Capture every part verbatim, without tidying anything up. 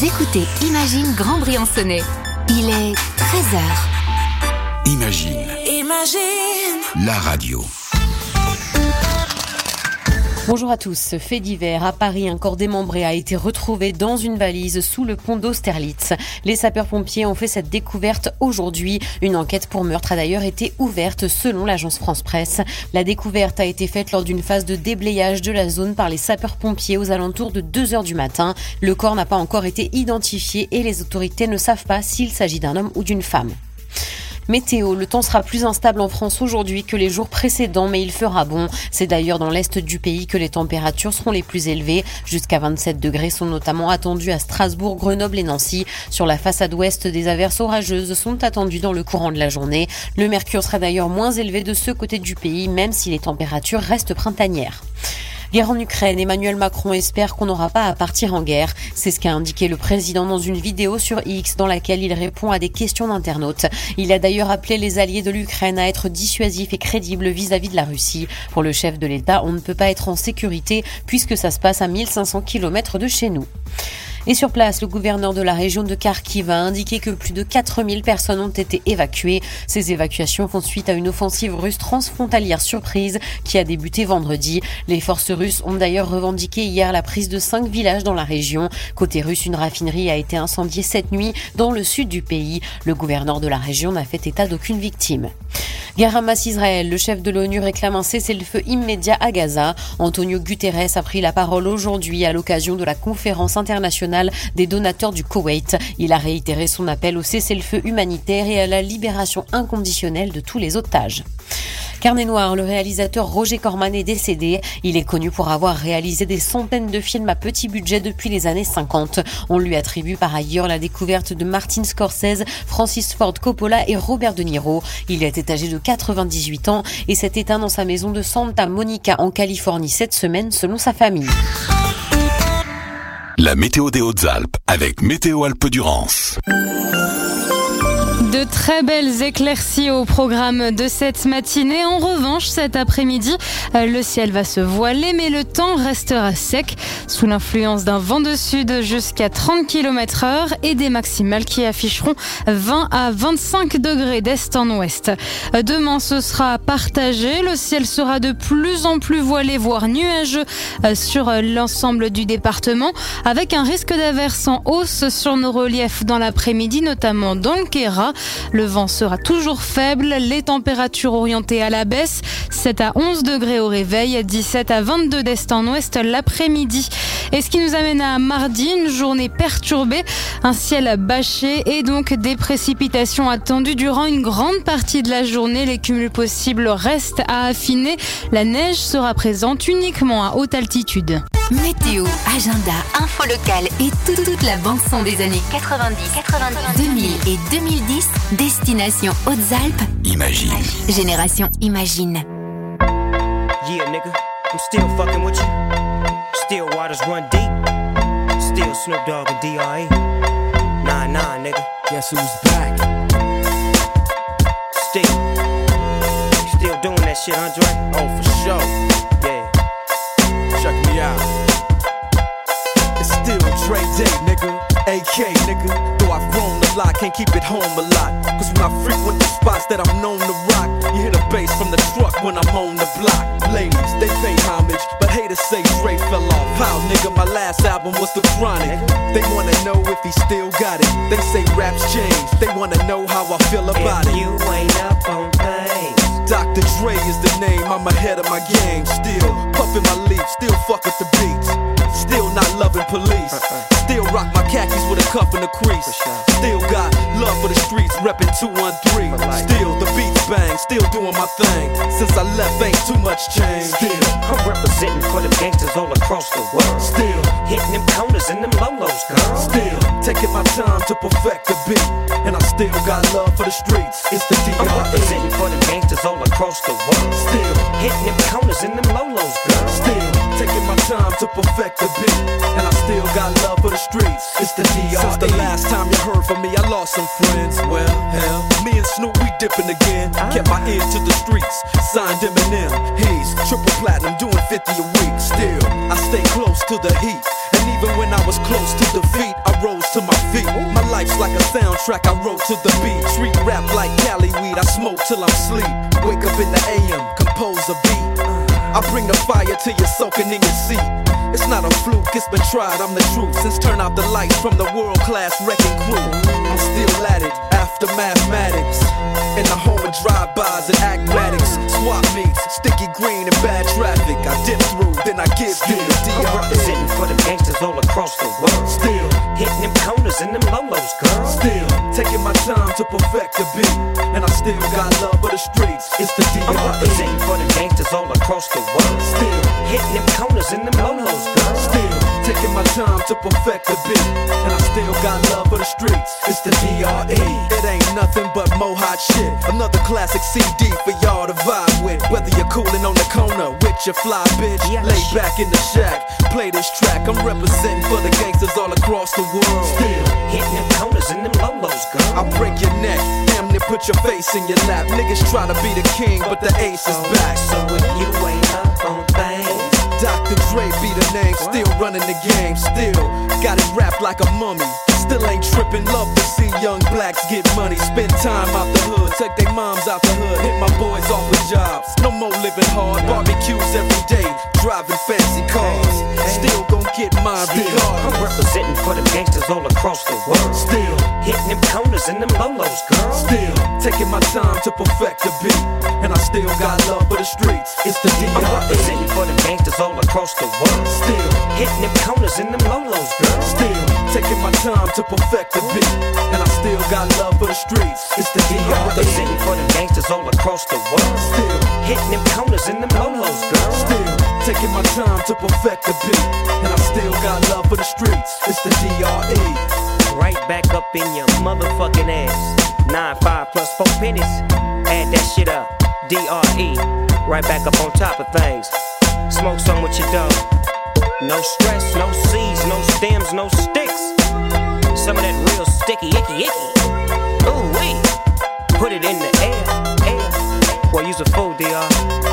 écoutez Imagine Grand-Briançonnais. Il est treize heures. Imagine. Imagine. La radio. Bonjour à tous. Fait divers, à Paris, un corps démembré a été retrouvé dans une valise sous le pont d'Austerlitz. Les sapeurs-pompiers ont fait cette découverte aujourd'hui. Une enquête pour meurtre a d'ailleurs été ouverte selon l'agence France-Presse. La découverte a été faite lors d'une phase de déblayage de la zone par les sapeurs-pompiers aux alentours de deux heures du matin. Le corps n'a pas encore été identifié et les autorités ne savent pas s'il s'agit d'un homme ou d'une femme. Météo, le temps sera plus instable en France aujourd'hui que les jours précédents, mais il fera bon. C'est d'ailleurs dans l'est du pays que les températures seront les plus élevées. Jusqu'à vingt-sept degrés sont notamment attendus à Strasbourg, Grenoble et Nancy. Sur la façade ouest, des averses orageuses sont attendues dans le courant de la journée. Le mercure sera d'ailleurs moins élevé de ce côté du pays, même si les températures restent printanières. Guerre en Ukraine, Emmanuel Macron espère qu'on n'aura pas à partir en guerre. C'est ce qu'a indiqué le président dans une vidéo sur X dans laquelle il répond à des questions d'internautes. Il a d'ailleurs appelé les alliés de l'Ukraine à être dissuasifs et crédibles vis-à-vis de la Russie. Pour le chef de l'État, on ne peut pas être en sécurité puisque ça se passe à mille cinq cents kilomètres de chez nous. Et sur place, le gouverneur de la région de Kharkiv a indiqué que plus de quatre mille personnes ont été évacuées. Ces évacuations font suite à une offensive russe transfrontalière surprise qui a débuté vendredi. Les forces russes ont d'ailleurs revendiqué hier la prise de cinq villages dans la région. Côté russe, une raffinerie a été incendiée cette nuit dans le sud du pays. Le gouverneur de la région n'a fait état d'aucune victime. Guerre Hamas-Israël, le chef de l'ONU réclame un cessez-le-feu immédiat à Gaza. Antonio Guterres a pris la parole aujourd'hui à l'occasion de la conférence internationale des donateurs du Koweït. Il a réitéré son appel au cessez-le-feu humanitaire et à la libération inconditionnelle de tous les otages. Carnet noir, le réalisateur Roger Corman est décédé. Il est connu pour avoir réalisé des centaines de films à petit budget depuis les années cinquante. On lui attribue par ailleurs la découverte de Martin Scorsese, Francis Ford Coppola et Robert De Niro. Il était âgé de quatre-vingt-dix-huit ans et s'est éteint dans sa maison de Santa Monica en Californie cette semaine selon sa famille. La météo des Hautes-Alpes avec Météo Alpes-Durance. De très belles éclaircies au programme de cette matinée. En revanche, cet après-midi, le ciel va se voiler, mais le temps restera sec sous l'influence d'un vent de sud jusqu'à trente kilomètres heure et des maximales qui afficheront vingt à vingt-cinq degrés d'est en ouest. Demain, ce sera partagé. Le ciel sera de plus en plus voilé, voire nuageux sur l'ensemble du département, avec un risque d'averse en hausse sur nos reliefs dans l'après-midi, notamment dans le Queyras. Le vent sera toujours faible, les températures orientées à la baisse, sept à onze degrés au réveil, dix-sept à vingt-deux d'est en ouest l'après-midi. Et ce qui nous amène à mardi, une journée perturbée, un ciel bâché et donc des précipitations attendues durant une grande partie de la journée. Les cumuls possibles restent à affiner. La neige sera présente uniquement à haute altitude. Météo, agenda, info locale et toute, toute la bande-son des années quatre-vingt-dix, quatre-vingt-dix, deux mille et deux mille dix, destination Hautes-Alpes. Imagine. Génération Imagine. Yeah, nigga, I'm still fucking with you. Still waters run deep. Still Snoop Dogg and D R E. Nah, nah, nigga. Guess who's back? Still. Still doing that shit, Andre? Oh, for sure. Yeah. Check me out. It's still Dre Day, nigga. A K, nigga. Though I've grown a lot, can't keep it home a lot. Cause when I frequent the spots that I'm known to rock, you hear the bass from the truck when I'm on the block. Ladies, they pay homage, but haters say Dre fell off. How, nigga, my last album was The Chronic. They wanna know if he still got it. They say raps change, they wanna know how I feel about if it. You ain't up on things. Doctor Dre is the name, I'm ahead of my game. Still puffin' my leaf, still fuck with the beats. Still not loving police. Still rock my khakis with a cuff and a crease. Still got love for the streets, reppin' two one three. Still the beats bang, still doing my thing. Since I left, ain't too much change. Still, I'm representing for them gangsters all across the world. Still hitting them corners and them lolos, girl. Still taking my time to perfect the beat. And I still got love for the streets. It's the D R E. I'm representing for them gangsters all across the world. Still hitting them corners and them lolos, girl. Still taking my time to perfect the beat. And I still got love for the streets. It's the D R E. Since the last time you heard from me, I lost some friends. Well, hell, me and Snoop, we dipping again. Kept my ear to the streets. Signed Eminem. He's triple platinum, doing fifty a week. Still, I stay close to the heat. And even when I was close to defeat, I rose to my feet. My life's like a soundtrack I wrote to the beat. Street rap like Cali weed, I smoke till I'm asleep. Wake up in the A M, compose a beat. I bring the fire till you're soaking in your seat. It's not a fluke, it's been tried, I'm the truth. Since turn out the lights from the world-class wrecking crew, I'm still at it, after mathematics. In the home of drive-bys and acmatics. Swap meets, sticky green and bad traffic. I dip through, then I give you the D R E. I'm representing for the gangsters all across the world. Still hitting them corners and them lolos, girl. Still taking my time to perfect the beat. And I still got love for the streets, it's the D R E. I'm representing for the gangsters all across the world. Still hitting them corners and them lolos, girl. Still taking my time to perfect the beat. And I still got love for the streets, it's the D R E. It ain't nothing but mo hot shit. Another classic C D for y'all to vibe with. Whether you're coolin' on the corner with your fly bitch, yeah, lay back in the shack, play this track. I'm representing for the gangsters all across the world. Still hitting them corners and them lolos, girl. I break your neck, damn near put your face in your lap. Niggas try to be the king, but the ace is back. So if you ain't up on things, Doctor Dre be the name, still running the game. Still got it wrapped like a mummy. Still ain't trippin', love to see young blacks get money. Spend time out the hood, take their moms out the hood. Hit my boys off with jobs, no more living hard. Barbecues every day, driving fancy cars. Still gon' get mine regardless. I'm representing for the gangsters all across the world. Still hitting them corners and them lolos, girl. Still taking my time to perfect the beat. And I still got love for the streets, it's the D R E. I'm representing for the gangsters all across the world. Still hitting them corners and them lolos, girl. Still taking my time to perfect the beat. And I still got love for the streets, it's the D R E. I'm representing for the gangsters all across the world. Still hitting them corners and them lolos, girl. Still taking my time to perfect the beat. And I still got love for the streets, it's the D R E. Right back up in your motherfucking ass. Nine, five plus four pennies. Add that shit up. D R E. Right back up on top of things. Smoke some with your dog. No stress, no seeds, no stems, no sticks. Some of that real sticky, icky, icky. Ooh wee. Put it in the air, air. Boy, use a fool, D R.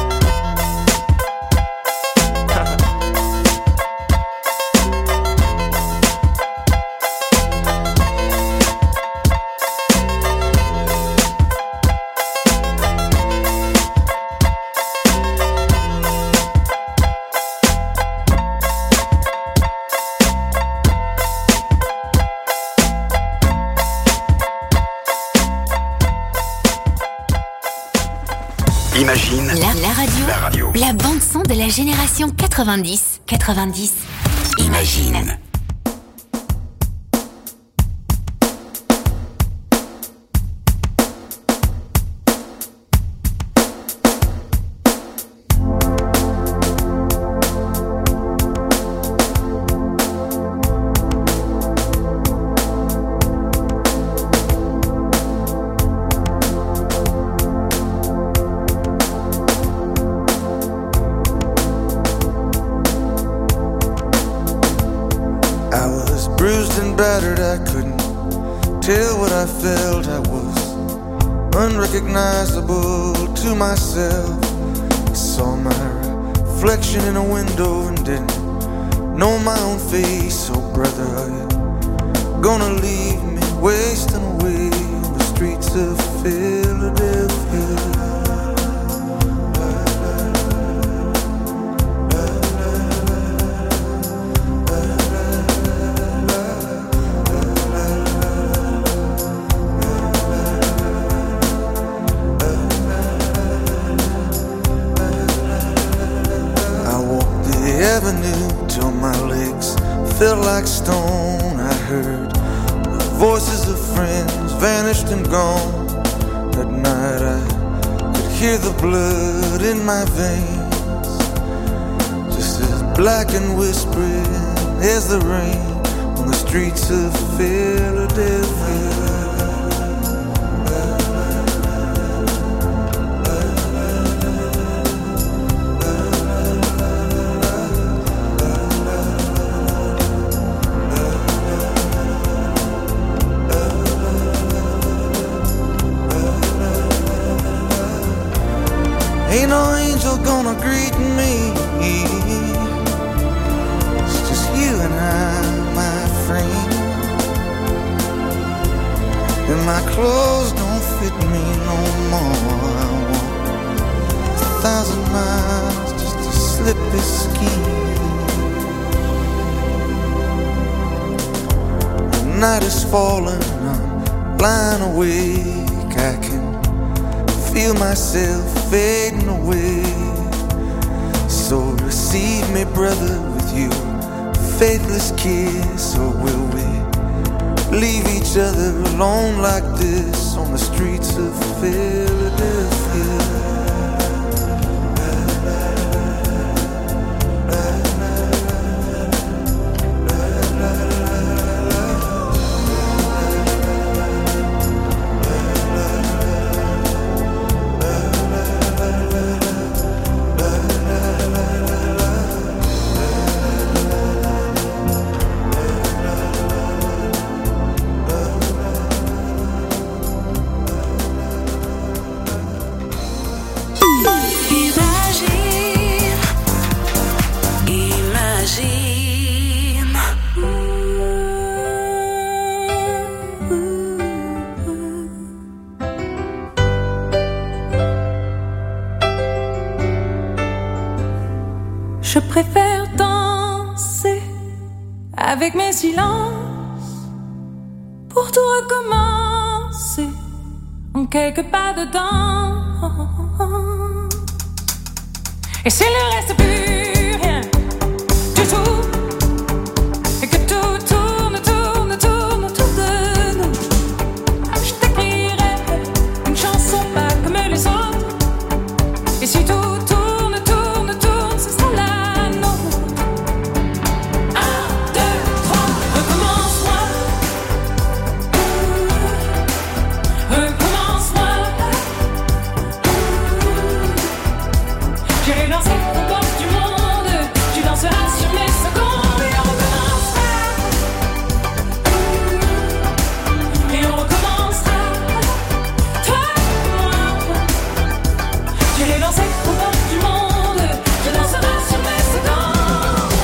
Imagine la, la radio, la radio, la bande son de la génération quatre-vingt-dix. quatre-vingt-dix. Imagine. Battered, I couldn't tell what I felt. I was unrecognizable to myself. I saw my reflection in a window and didn't know my own face. So brother, are you gonna leave me wasting away on the streets of Philadelphia? Till my legs felt like stone. I heard the voices of friends vanished and gone. At night I could hear the blood in my veins, just as black and whispering as the rain on the streets of Philadelphia. Ain't no angel gonna greet me. It's just you and I. my clothes don't fit me no more. I walk a thousand miles just to slip this skin. The night is falling, I'm lying awake. I can feel myself fading away. So receive me, brother, with you faithless kiss, or will we leave each other alone like this on the streets of Philadelphia? Je préfère danser avec mes silences pour tout recommencer en quelques pas de danse. Et s'il ne reste plus rien du tout, et que tout tourne, tourne, tourne autour de nous, je t'écrirai une chanson pas comme les autres. Et si tout tourne, tourne, tourne, ce sera la nôtre. Un, deux, trois, recommence-moi. Recommence-moi. J'irai danser au bord du monde. Tu danseras sur mes secondes. Et on recommencera. Et on recommencera. Toi et moi. J'irai danser au bord du monde. Tu danseras sur mes secondes.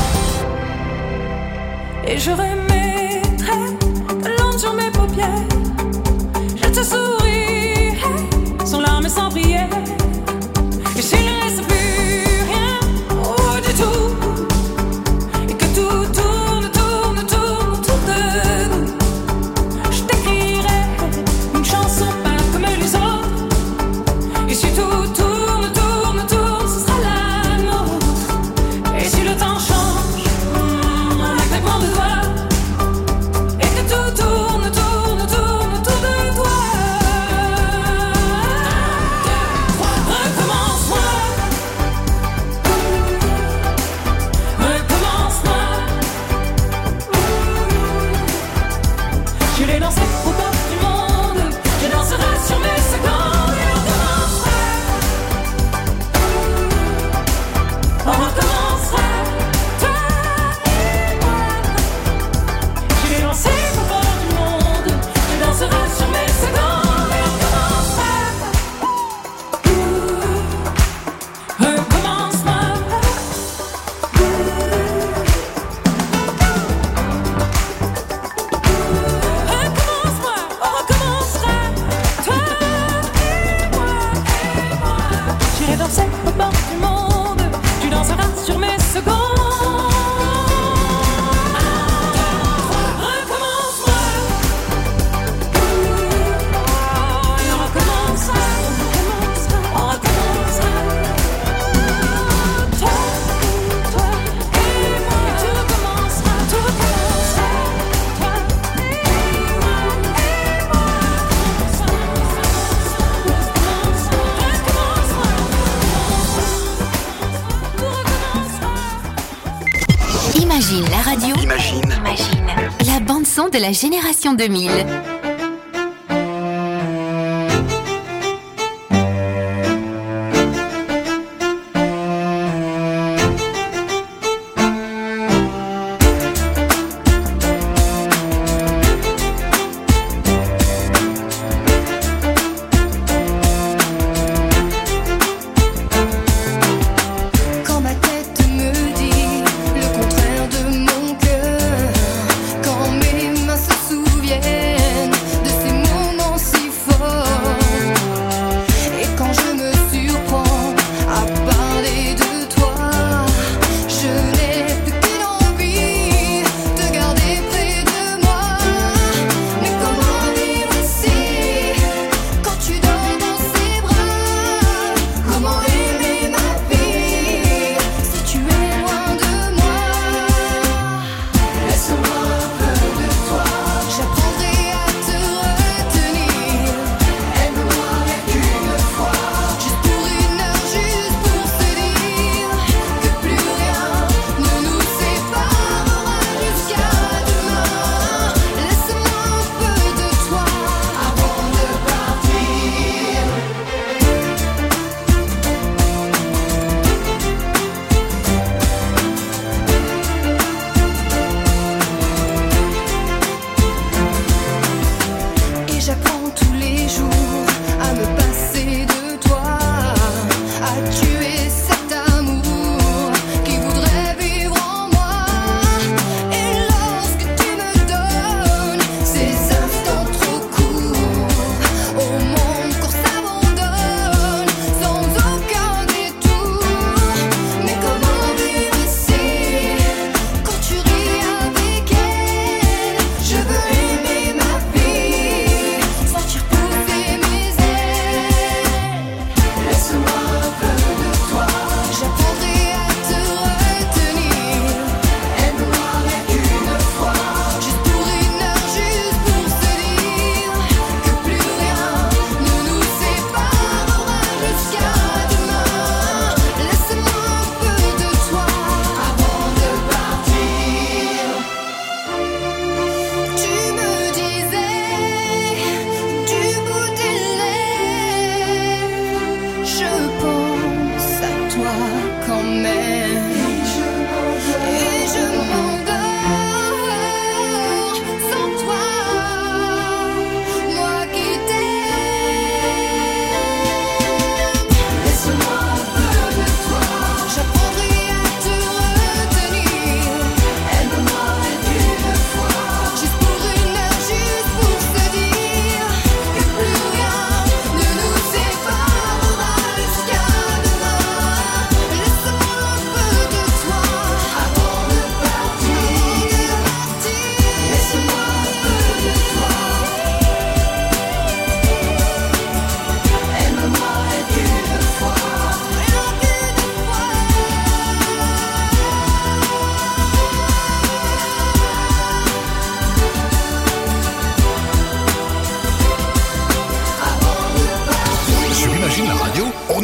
Et je remettrai de l'ombre sur mes paupières. Je te sourirai sans larmes et sans prière. Et s'il ne reste plus rien, oh du tout, et que tout tourne, tourne, tourne autour de nous, je t'écrirai une chanson pas comme les autres. Et si tout tourne, tourne, tourne, ce sera la nôtre. Et si le temps change, mm, en un claquement de doigts, et que tout tourne, tourne, tourne autour de toi. Recommence-moi. Recommence-moi. J'irai danser au bord du monde. Je danserai sur mes secondes. Et on recommencera. On recommencera. Toi et moi. J'irai danser au bord du monde. Je danserai sur mes secondes. Et on recommencera. Recommence-moi. Recommence-moi, on recommencera. Toi et moi, et moi. J'irai danser au bord du monde. Tu danseras sur mes secondes. Recommence-moi. Et on recommencera. On recommencera. Toi, toi et moi. Et tu recommenceras. Tout recommencera. Toi et moi, et moi. Imagine la radio. Imagine. Imagine. La bande-son de la génération deux mille. Quand ma tête me dit le contraire de mon cœur, quand mes mains se souviennent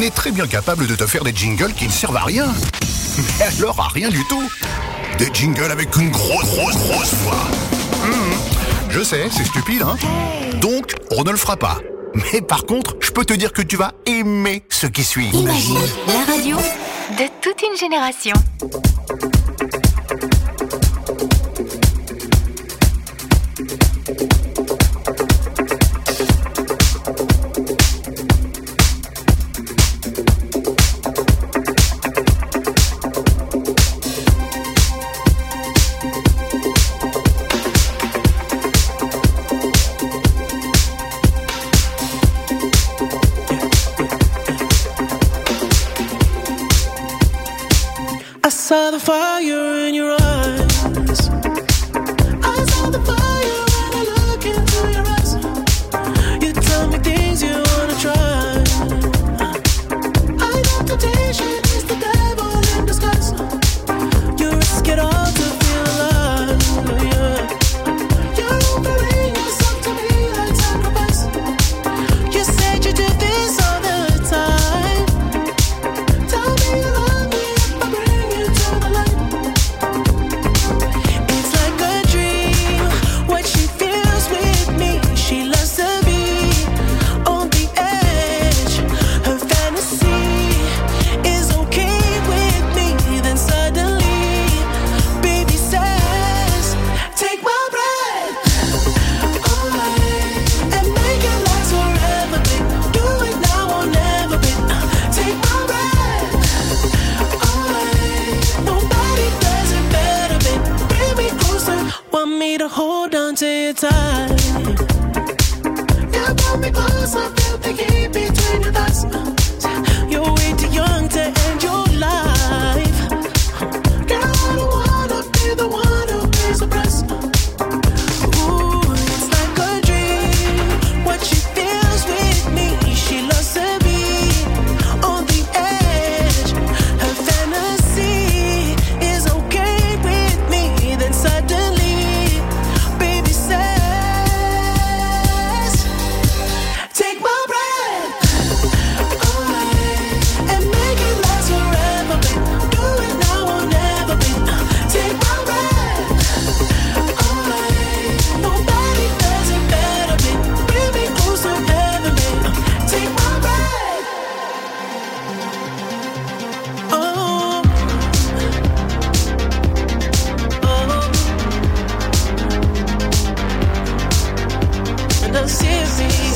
est très bien capable de te faire des jingles qui ne servent à rien. Mais alors à rien du tout. Des jingles avec une grosse, grosse, grosse voix. Mmh. Je sais, c'est stupide, hein. Donc, on ne le fera pas. Mais par contre, je peux te dire que tu vas aimer ce qui suit. Imagine, la radio de toute une génération. I saw the fire in your eyes. I saw the fire when I look into your eyes. You tell me things you wanna try. I know temptation is the devil in disguise. You risk it all to feel alive. Yeah. You're offering yourself to me like sacrifice. You said you do this all the time. Tell me you love me if I bring you to the light. It's like a dream, what she feels with me. She loves to be on the edge. Her fantasy is okay with me. Then suddenly, baby says, take my breath away and make it last forever, babe. Do it now or never, babe. Take my breath away. Nobody does it better, babe. Bring me closer. Want me to hold on to you tight. You brought me closer, feel the heat between your thighs. You're way too young to end your life. Girl, I don't wanna be the one who pays the price. Ooh, it's like a dream, what she feels with me. She loves to be on the edge. Her fantasy is okay with me. Then suddenly, baby says, take my breath away and make it last forever, babe. Do it now or never, babe. Take my breath away. Nobody does it better, babe. Bring me closer, heaven, babe. Take my breath. Oh, oh, and I see it.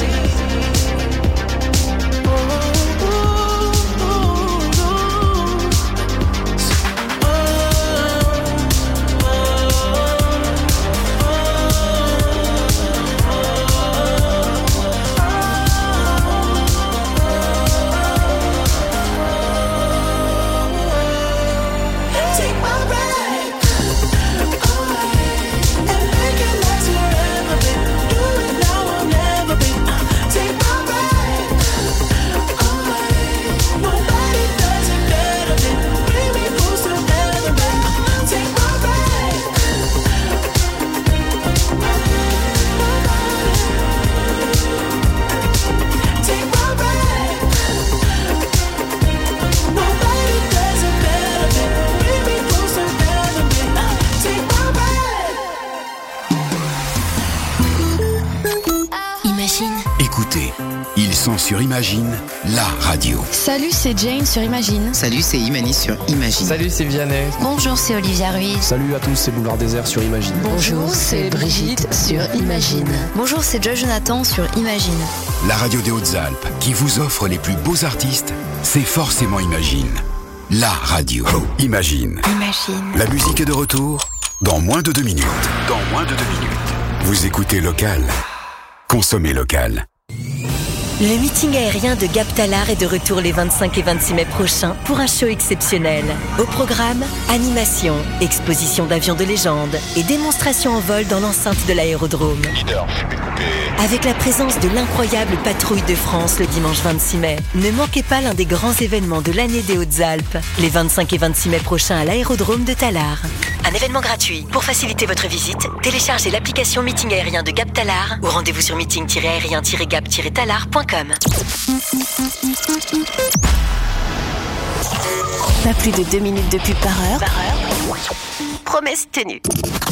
Take my breath away and make it last forever, babe. Do it now or never, babe. Take my breath away. Nobody does it better, babe. Bring me closer, heaven, babe. Take my breath. Take my breath. Nobody does it better, babe. Bring me closer, heaven, babe. Take my breath. Imagine. Écoutez, ils sont sur Imagine, la radio. Salut, c'est Jane sur Imagine. Salut, c'est Imani sur Imagine. Salut, c'est Vianney. Bonjour, c'est Olivia Ruiz. Salut à tous, c'est Boulevard Désert sur Imagine. Bonjour, c'est Brigitte sur Imagine. Bonjour, c'est Joe Jonathan sur Imagine. La radio des Hautes-Alpes qui vous offre les plus beaux artistes, c'est forcément Imagine. La radio. Imagine. Imagine. La musique est de retour dans moins de deux minutes. Dans moins de deux minutes. Vous écoutez Local. Consommez local. Le meeting aérien de Gap Talar est de retour les vingt-cinq et vingt-six mai prochains pour un show exceptionnel. Au programme, animation, exposition d'avions de légende et démonstration en vol dans l'enceinte de l'aérodrome. Avec la présence de l'incroyable Patrouille de France le dimanche vingt-six mai. Ne manquez pas l'un des grands événements de l'année des Hautes-Alpes, les vingt-cinq et vingt-six mai prochains à l'aérodrome de Talar. Un événement gratuit. Pour faciliter votre visite, téléchargez l'application Meeting aérien de Gap Talar ou rendez-vous sur meeting tiret aérien tiret gap tiret talar point com. com. Pas plus de deux minutes de pub par heure. Par heure. Promesse tenue.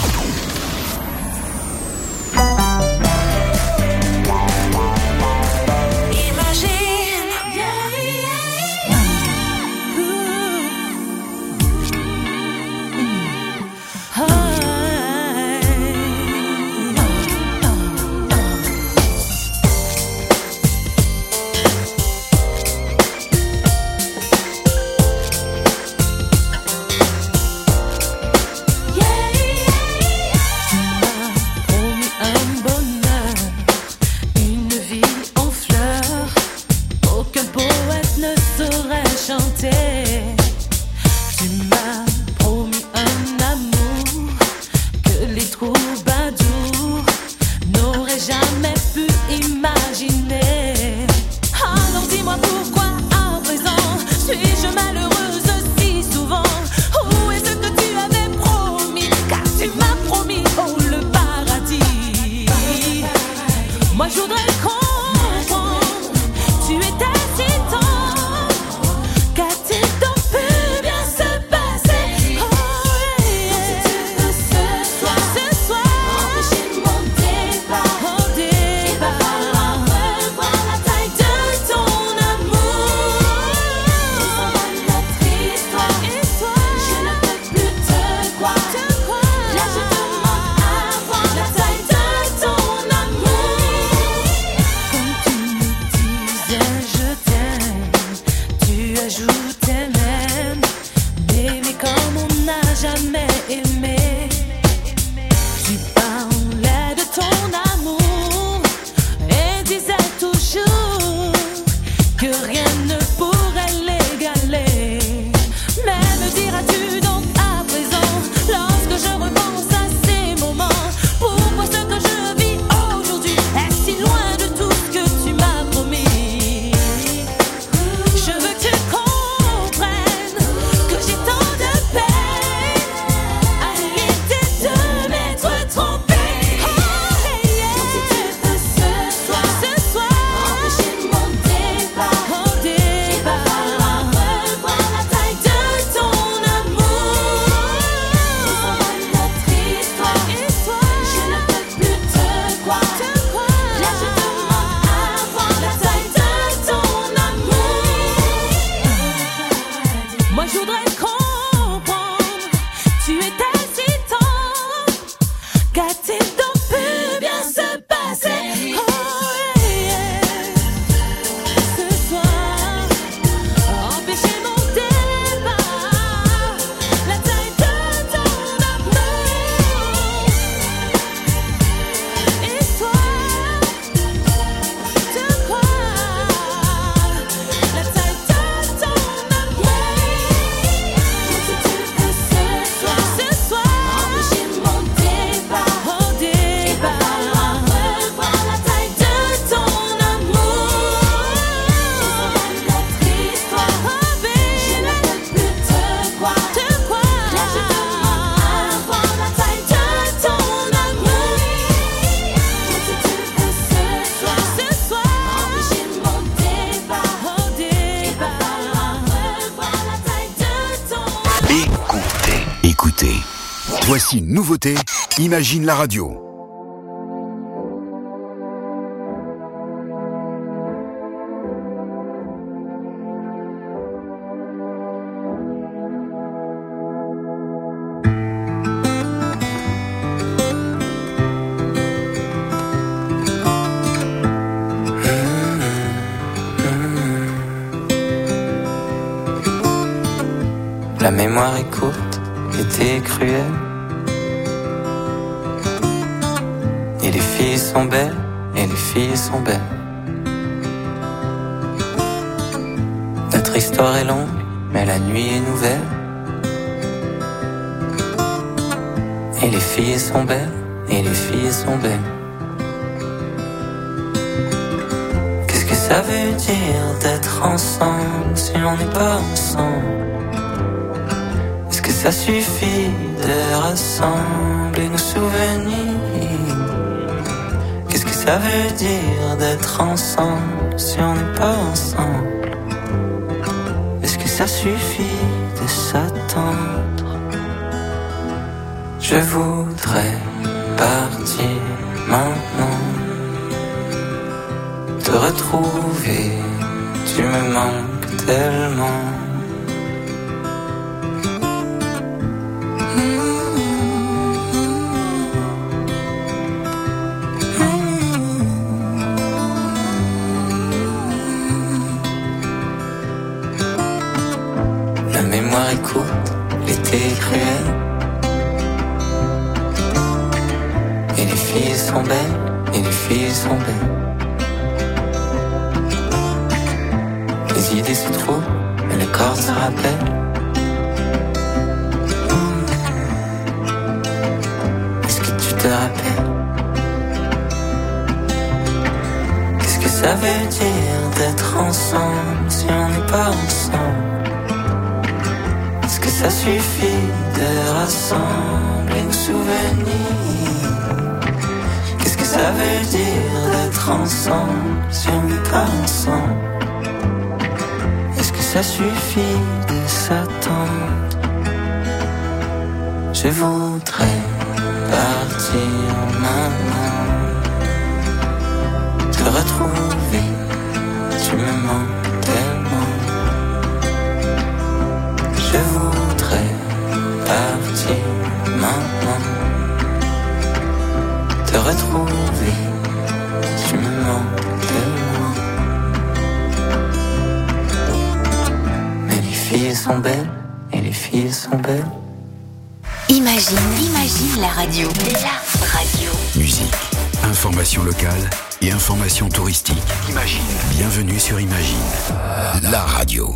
Voici une nouveauté, Imagine la radio. La mémoire est courte, l'été est cruel. Et les filles sont belles, et les filles sont belles. Notre histoire est longue, mais la nuit est nouvelle. Et les filles sont belles, et les filles sont belles. Qu'est-ce que ça veut dire d'être ensemble si on n'est pas ensemble? Est-ce que ça suffit de rassembler nos souvenirs? Qu'est-ce que ça veut dire d'être ensemble si on n'est pas ensemble? Est-ce que ça suffit de s'attendre? Je voudrais partir maintenant, te retrouver, tu me manques tellement. La mémoire écoute l'été cruel, et les filles sont belles, et les filles sont belles. Les idées se trouvent, mais le corps se rappelle. Est-ce que tu te rappelles? Qu'est-ce que ça veut dire d'être ensemble si on n'est pas ensemble? Est-ce que ça suffit de rassembler nos souvenirs? Qu'est-ce que ça veut dire d'être ensemble si on n'est pas ensemble? Est-ce que ça suffit de s'attendre? Je voudrais partir maintenant, te retrouver, tu me manques tellement. Je voudrais partir maintenant, te retrouver, tu me manques tellement. Mais les filles sont belles, et les filles sont belles. Imagine, imagine la radio. La radio. Musique, information locale et information touristique. Imagine. Bienvenue sur Imagine, la radio.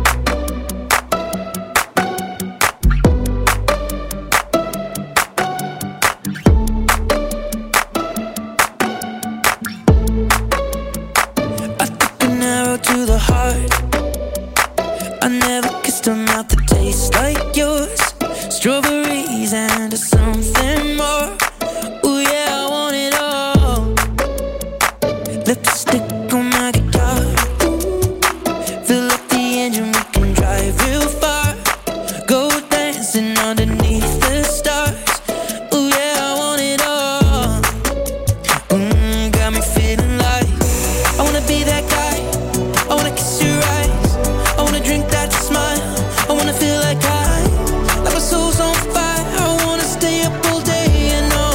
To the heart, I never kissed a mouth that tastes like yours. Strawberries and something more. Ooh yeah, I want it all. Lipstick on my guitar. Fill up the engine, we can drive real far. Go dancing underneath the stars. Ooh yeah, I want it all. Mm, got me feeling like I wanna be that guy. I wanna kiss your eyes, I wanna drink that smile, I wanna feel like I, like my soul's on fire, I wanna stay up all day and all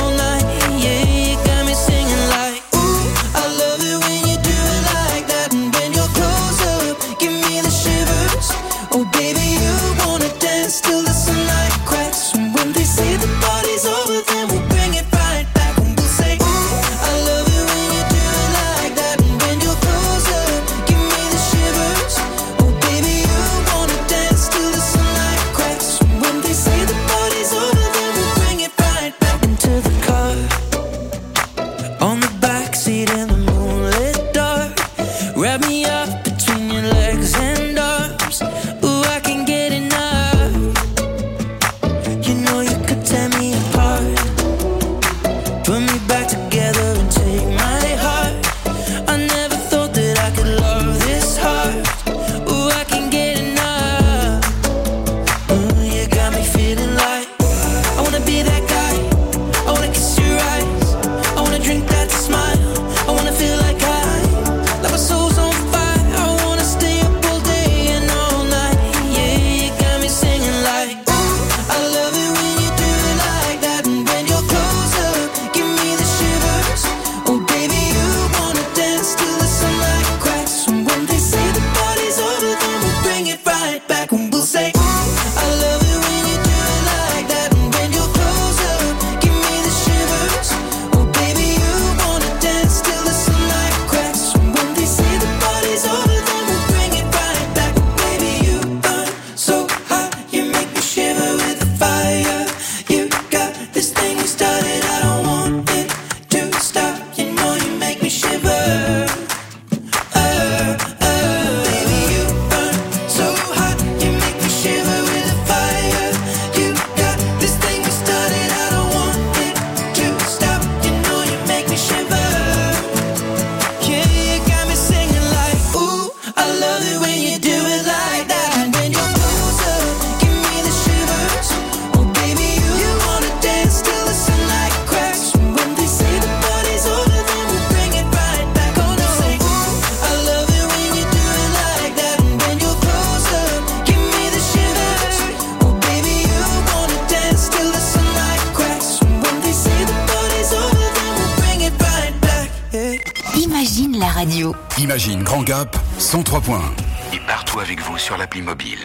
radio. Imagine Grand Gap, cent trois point un. Et partout avec vous sur l'appli mobile.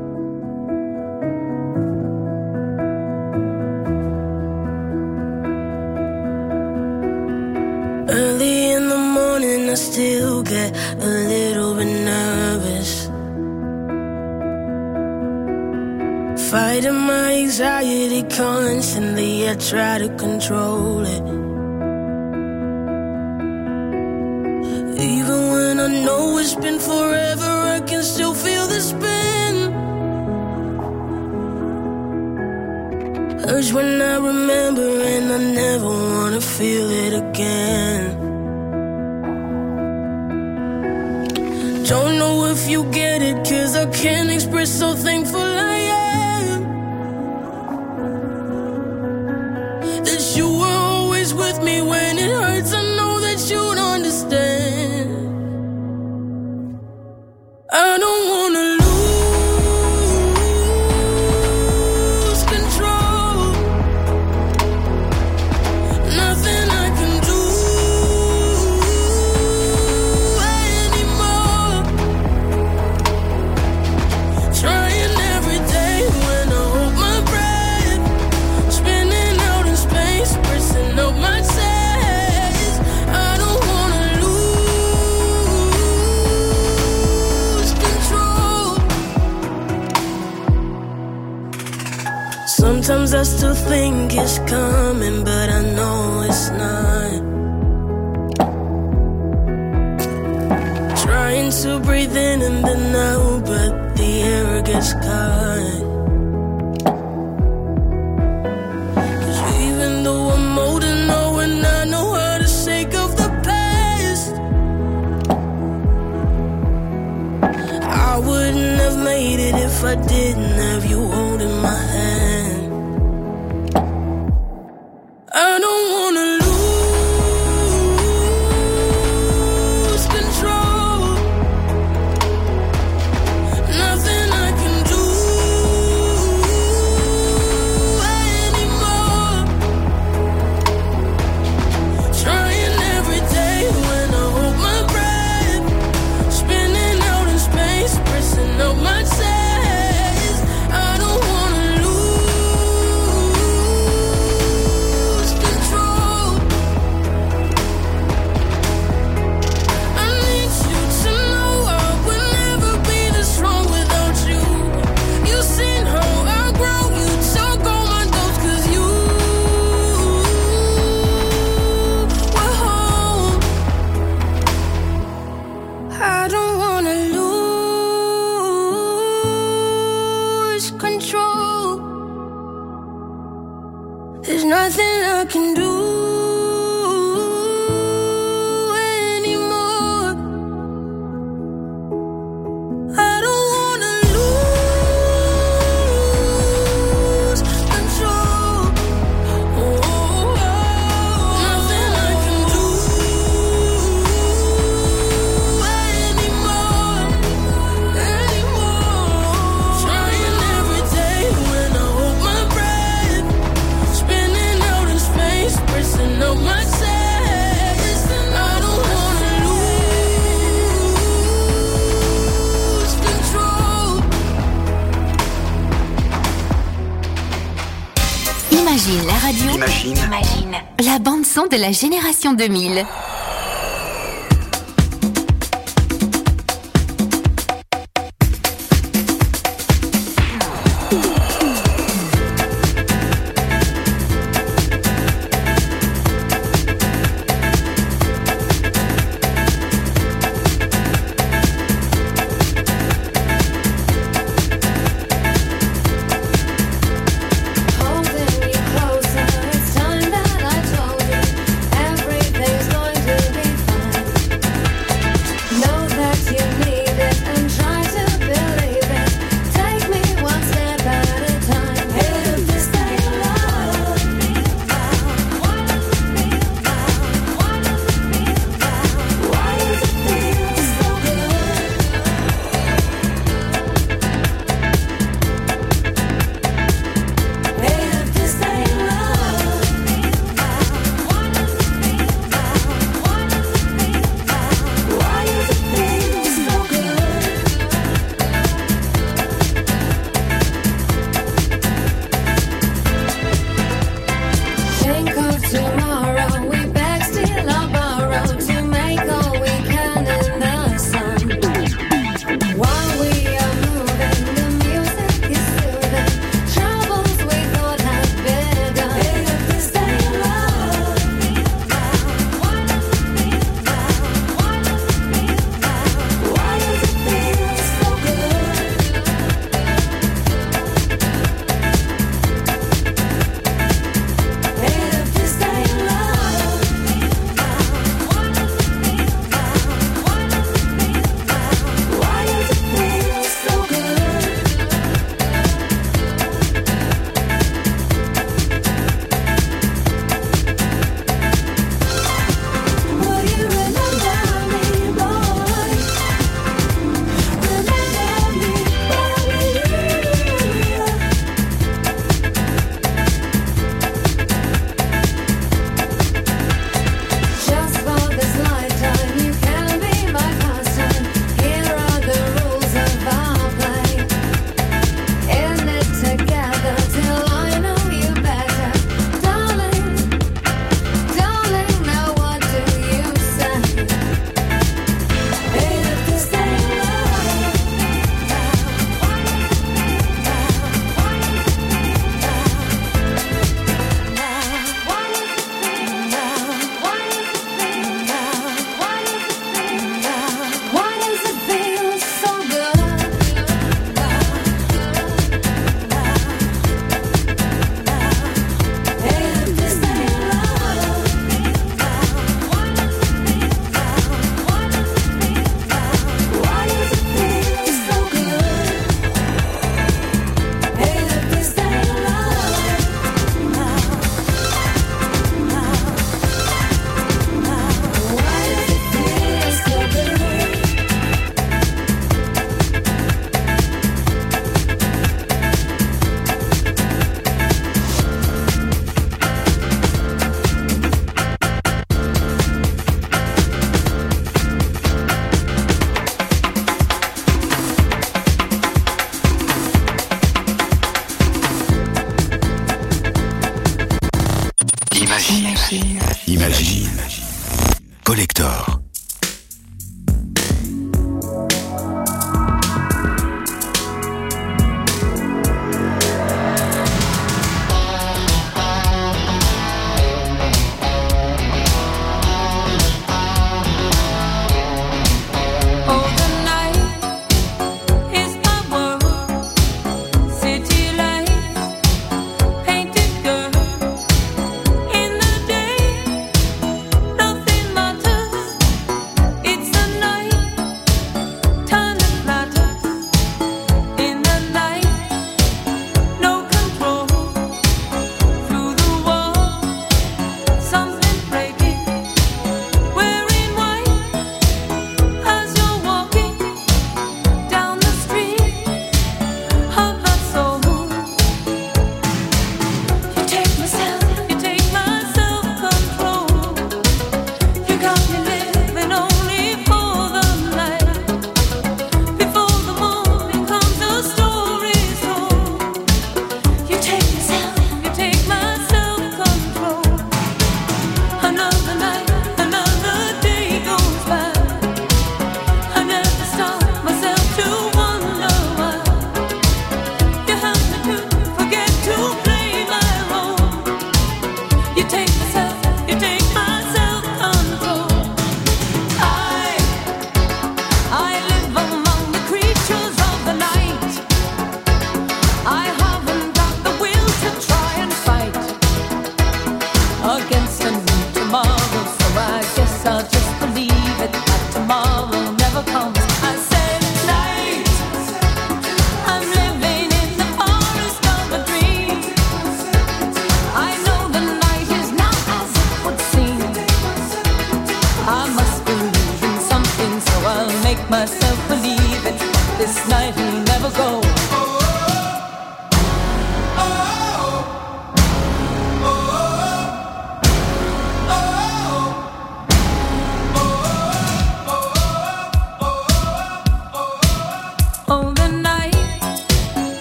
Early in the morning, I still get a little bit nervous. Fighting my anxiety constantly, I try to control it. Even when I know it's been forever, I can still feel the spin. Urge when I remember, and I never wanna feel it again. Don't know if you get it, 'cause I can't express how thankful I am that you were always with me when it hurts. I know that you'd understand. I don't wanna lose control. Nothing I can do anymore. Trying every day when I hold my breath, spinning out in space, pressing up my chest. I don't wanna lose control. Sometimes I still think it's coming, but I know it's not. Trying to breathe in and then out, but the air gets caught. 'Cause even though I'm old and know and I know how to shake off the past, I wouldn't have made it if I didn't have you holding my hand. I don't wanna lose control. Nothing I can do anymore. Trying every day when I hold my breath, spinning out in space, pressing up my chest. I don't wanna lose control. I need you to know I would never be this strong without you. You've seen how I grow, you took all my doubts 'cause you were home. I don't wanna lose control. There's nothing I can do anymore. I don't wanna lose control. Oh, nothing I can do anymore. Anymore. Trying every day when I hold my breath, spinning out in space, pressing up my chest. I don't wanna lose control. Imagine la radio. Imagine. Imagine. La bande son de la génération deux mille. Holding you closer, it's time that I told you everything's going to Imagine. Imagine. Collector.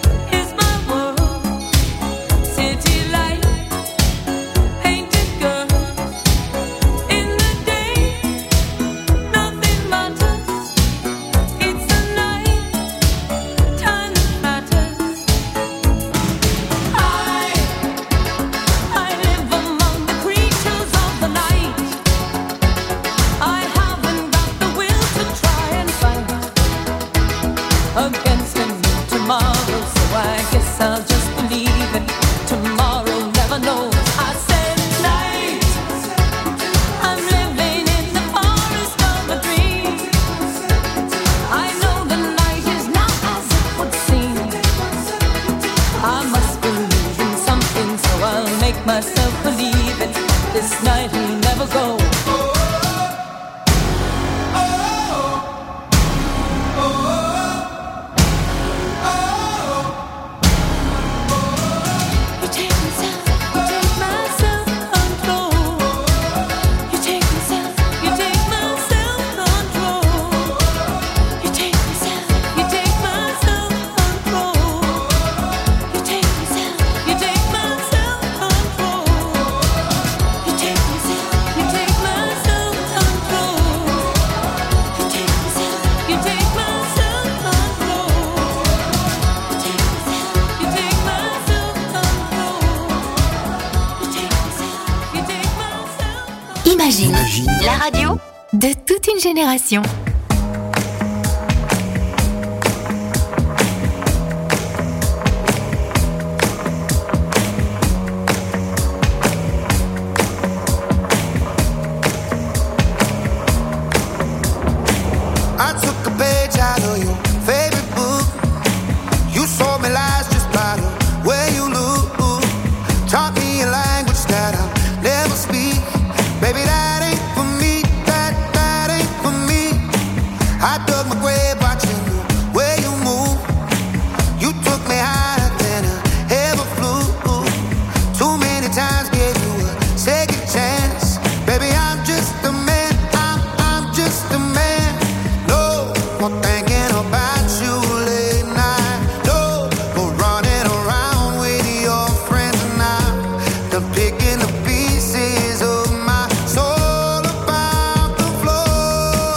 Girl this night will never go. Imagine, Imagine, la radio de toute une génération. I took a page out of your favorite book. You saw me lies just by the way you look. Taught me a language that I'll never speak. Baby, that ain't for me, that, that ain't for me. I dug my grave watching the way you move. You took me higher than I ever flew. Too many times gave you a second chance. Baby, I'm just a man, I'm, I'm just a man. No more thinking about you late night. No more running around with your friends now. The picking the pieces of my soul about the floor.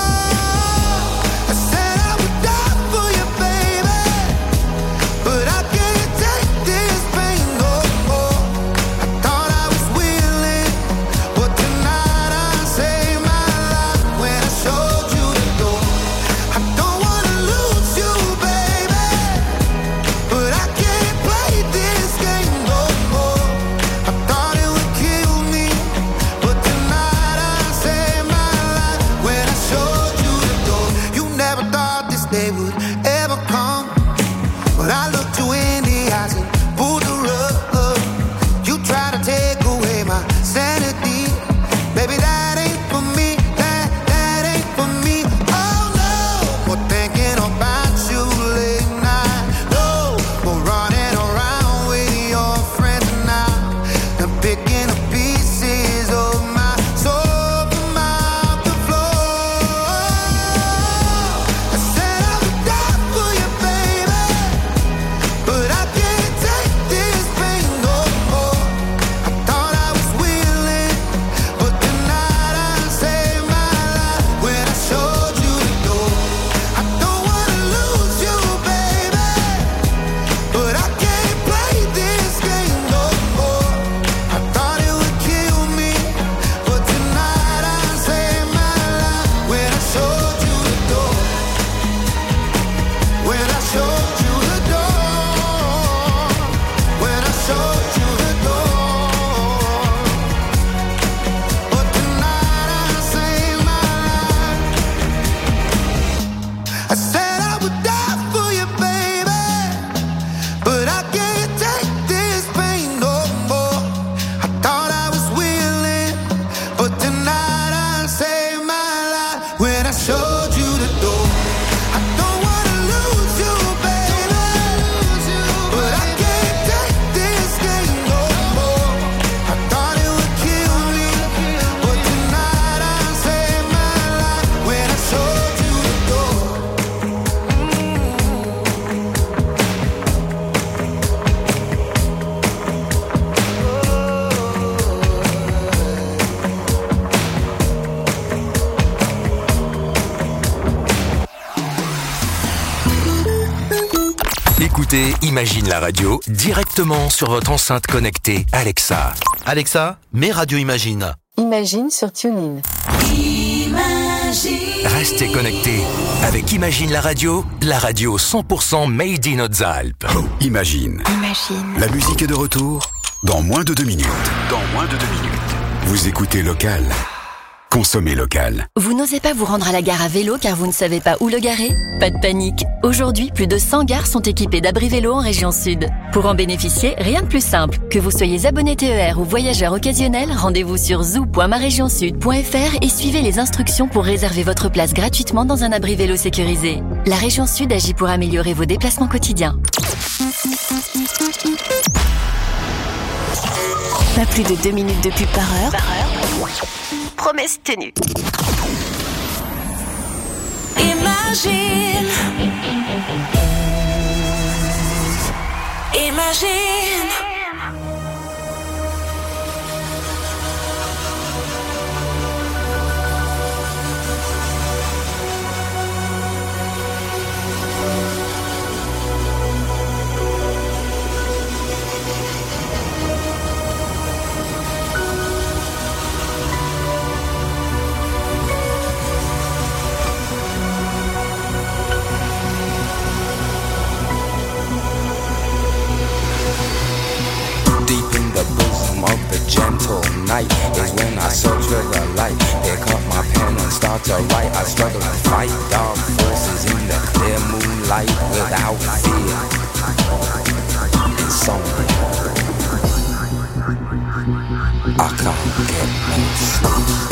I said I would die for you, baby, but I can't take this pain no more. I thought I was willing, but tonight I saved my life when I showed you the door. I don't wanna lose you, baby, but I can't play this game no more. I thought it would kill me, but tonight I saved my life when I showed you the door. You never thought this day would ever come, but I looked you in the eyes and pulled the rug. You try to take away my sanity. Baby, that ain't for me, that, that ain't for me. Oh no, more thinking about you late night. No, more running around with your friends now. I'm picking up pieces of my soul from out the floor. I said I would die for you, baby, but I can't take this pain no more. I thought I was willing, but tonight I saved my life when I showed you the door. I don't wanna lose you, baby, but I can't play this game no more. I thought it would kill me, but tonight I saved my life when I showed you the door. When I showed you the door. When I showed you the door. But tonight I saved my life. I said I would die for you, baby, but I can't take this pain no more. I thought I was willing, but tonight I saved my life when I showed you the door. I don't wanna lose you, baby, but I can't take this game no more. I thought it would kill me, but tonight I saved my life when I showed you the door. Écoutez Imagine la radio directement sur votre enceinte connectée Alexa. Alexa, mets Radio Imagine. Imagine sur TuneIn. Restez connectés avec Imagine la radio, la radio cent pour cent made in Hautes-Alpes. Oh, Imagine. Imagine. La musique est de retour dans moins de deux minutes. Dans moins de deux minutes. Vous écoutez Local. Consommez local. Vous n'osez pas vous rendre à la gare à vélo car vous ne savez pas où le garer ? Pas de panique. Aujourd'hui, plus de cent gares sont équipées d'abris vélo en région sud. Pour en bénéficier, rien de plus simple. Que vous soyez abonné T E R ou voyageur occasionnel, rendez-vous sur zoo point ma région sud point f r et suivez les instructions pour réserver votre place gratuitement dans un abri vélo sécurisé. La région sud agit pour améliorer vos déplacements quotidiens. Pas plus de deux minutes de pub par heure. Par heure. Promesse tenue. Imagine. Imagine. Gentle night is when I search for the light. Pick up my pen and start to write. I struggle to fight dark forces in the clear moonlight without fear. Insomnia, I can't get no sleep.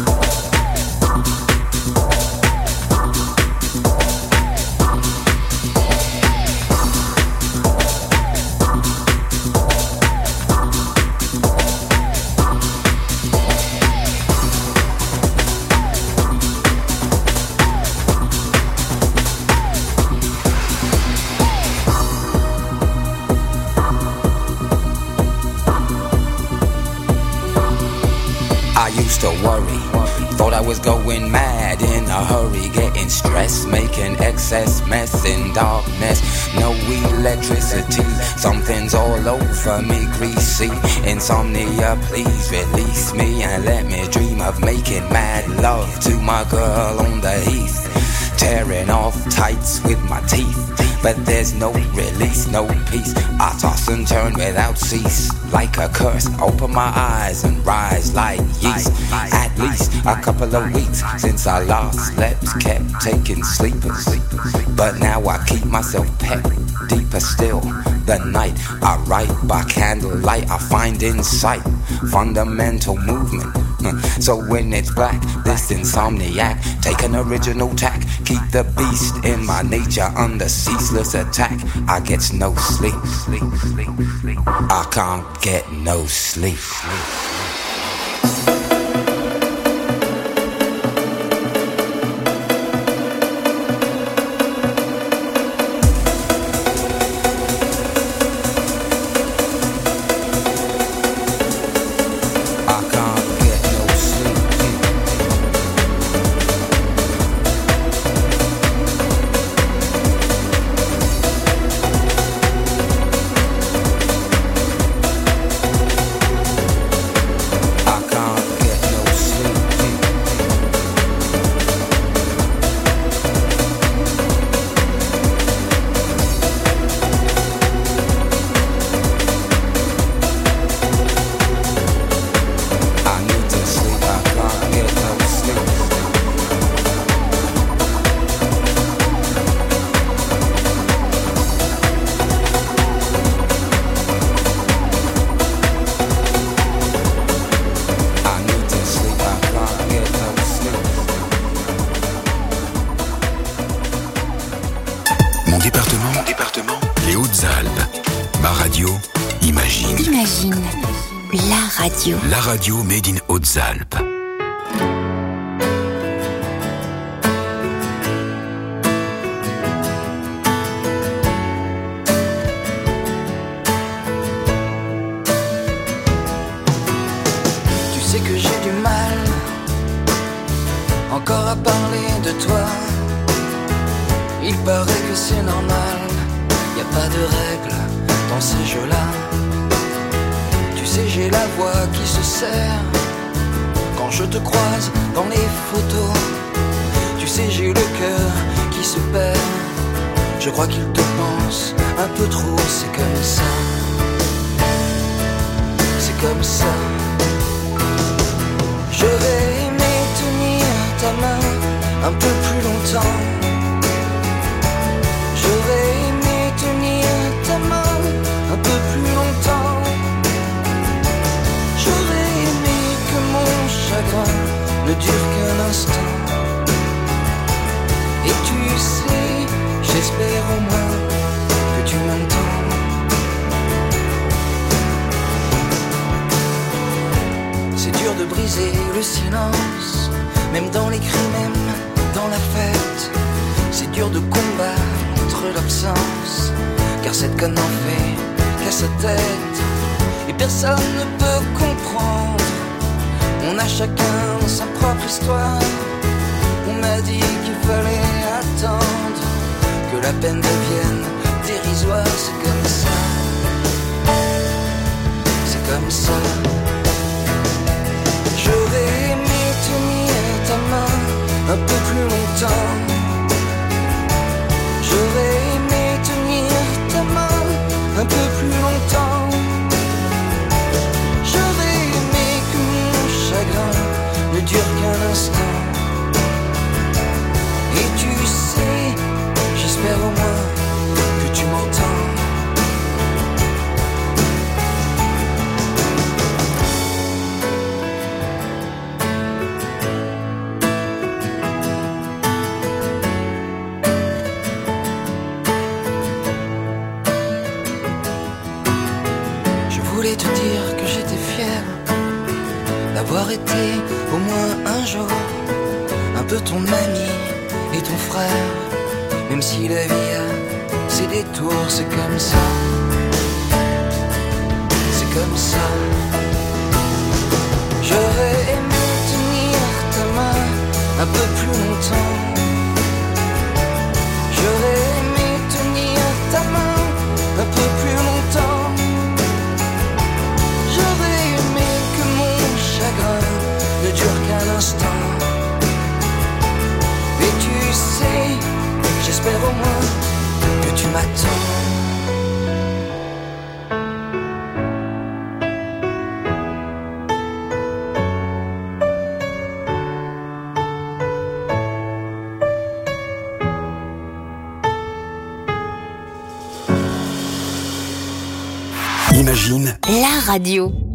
To worry, thought I was going mad in a hurry, getting stressed, making excess mess in darkness. No electricity, something's all over me, greasy. Insomnia, please release me and let me dream of making mad love to my girl on the heath, tearing off tights with my teeth. But there's no release, no peace. I toss and turn without cease, like a curse. Open my eyes and rise like yeast. At least a couple of weeks since I last slept, kept taking sleepers. But now I keep myself pepped, deeper still. The night I write by candlelight, I find insight, fundamental movement. So when it's black, this insomniac, take an original tack, keep the beast in my nature under ceaseless attack. I get no sleep, I can't get no sleep. La radio made in Hautes-Alpes. Tu sais que j'ai du mal encore à parler de toi. Il paraît que c'est normal, y a pas de règles dans ces jeux-là. Tu sais, j'ai la voix qui se serre quand je te croise dans les photos. Tu sais, j'ai le cœur qui se perd. Je crois qu'il te pense un peu trop. C'est comme ça, c'est comme ça. Je vais aimer dur de briser le silence, même dans les cris, même dans la fête. C'est dur de combattre l'absence, car cette conne n'en fait qu'à sa tête. Et personne ne peut comprendre, on a chacun sa propre histoire. On m'a dit qu'il fallait attendre que la peine devienne dérisoire. C'est comme ça, c'est comme ça. J'aurais aimé tenir ta main un peu plus longtemps. J'aurais aimé tenir ta main un peu plus longtemps. J'aurais aimé que mon chagrin ne dure qu'un instant. Et tu sais, j'espère au moins que tu m'entends. Je voulais te dire que j'étais fier d'avoir été au moins un jour un peu ton ami et ton frère, même si la vie a ses détours. C'est comme ça, c'est comme ça. J'aurais aimé tenir ta main un peu plus longtemps. J'aurais aimé tenir ta main un peu plus longtemps. J'aurais aimé que mon chagrin ne dure qu'un instant. Et tu sais, j'espère au moins que tu m'attends. Imagine la radio.